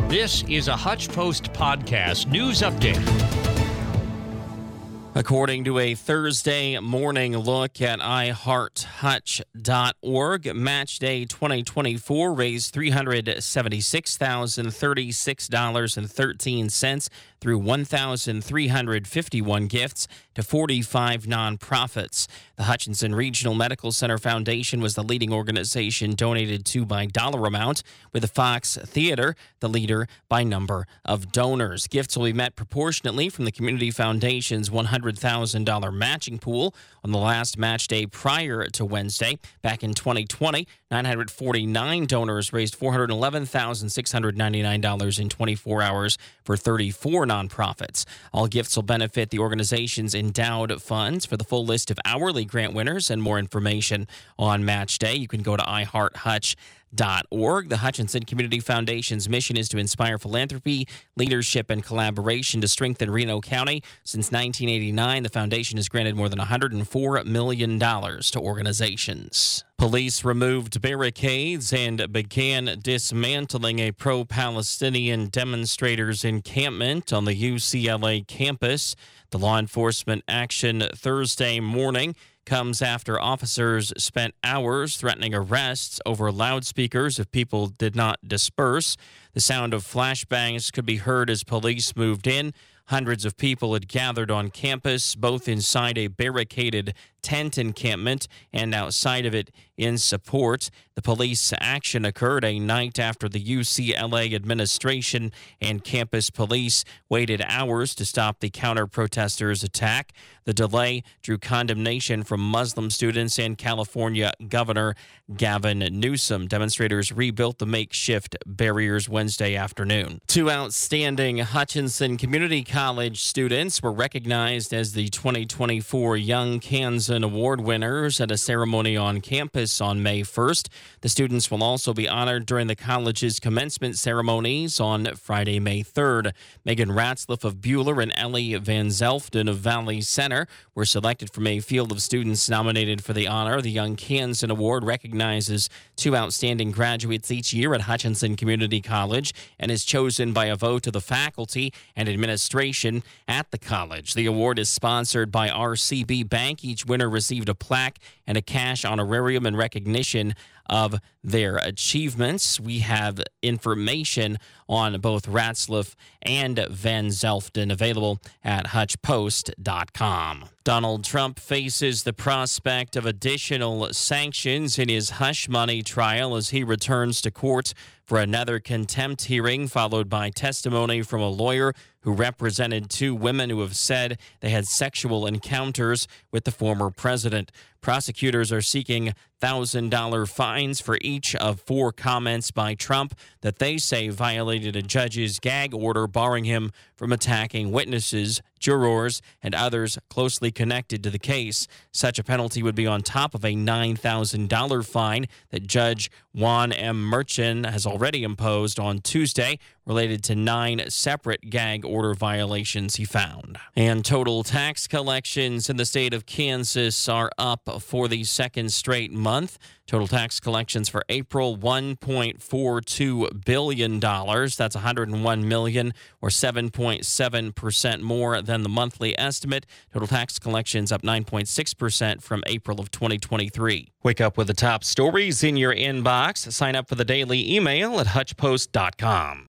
This is a Hutch Post podcast news update. According to a Thursday morning look at iHeartHutch.org, Match Day 2024 raised $376,036.13 through 1,351 gifts to 45 nonprofits. The Hutchinson Regional Medical Center Foundation was the leading organization donated to by dollar amount, with the Fox Theater the leader by number of donors. Gifts will be met proportionately from the Community Foundation's $100,000 matching pool on the last match day prior to Wednesday. Back in 2020, 949 donors raised $411,699 in 24 hours for 34 nonprofits. All gifts will benefit the organization's endowed funds. For the full list of hourly grant winners and more information on Match Day, you can go to iHeartHutch.org. The Hutchinson Community Foundation's mission is to inspire philanthropy, leadership, and collaboration to strengthen Reno County. Since 1989, the foundation has granted more than $104 million to organizations. Police removed barricades and began dismantling a pro-Palestinian demonstrators' encampment on the UCLA campus. The law enforcement action Thursday morning comes after officers spent hours threatening arrests over loudspeakers if people did not disperse. The sound of flashbangs could be heard as police moved in. Hundreds of people had gathered on campus, both inside a barricaded tent encampment and outside of it in support. The police action occurred a night after the UCLA administration and campus police waited hours to stop the counter-protesters' attack. The delay drew condemnation from Muslim students and California Governor Gavin Newsom. Demonstrators rebuilt the makeshift barriers Wednesday afternoon. Two outstanding Hutchinson Community College students were recognized as the 2024 Young Kansan Award winners at a ceremony on campus on May 1st. The students will also be honored during the college's commencement ceremonies on Friday, May 3rd. Megan Ratzliff of Buhler and Ellie Van Zelfden of Valley Center were selected from a field of students nominated for the honor. The Young Kansan Award recognizes two outstanding graduates each year at Hutchinson Community College and is chosen by a vote of the faculty and administration at the college. The award is sponsored by RCB Bank. Each winner received a plaque and a cash honorarium in recognition of their achievements. We have information on both Ratzliff and Van Zelfden available at HutchPost.com. Donald Trump faces the prospect of additional sanctions in his hush money trial as he returns to court for another contempt hearing, followed by testimony from a lawyer who represented two women who have said they had sexual encounters with the former president. Prosecutors are seeking $1,000 fines for each of four comments by Trump that they say violated a judge's gag order barring him from attacking witnesses, jurors, and others closely connected to the case. Such a penalty would be on top of a $9,000 fine that Judge Juan M. Merchan has already imposed on Tuesday, related to 9 separate gag order violations he found. And total tax collections in the state of Kansas are up for the second straight month. Total tax collections for April, $1.42 billion. That's $101 million, or 7.7% more than the monthly estimate. Total tax collections up 9.6% from April of 2023. Wake up with the top stories in your inbox. Sign up for the daily email at HutchPost.com.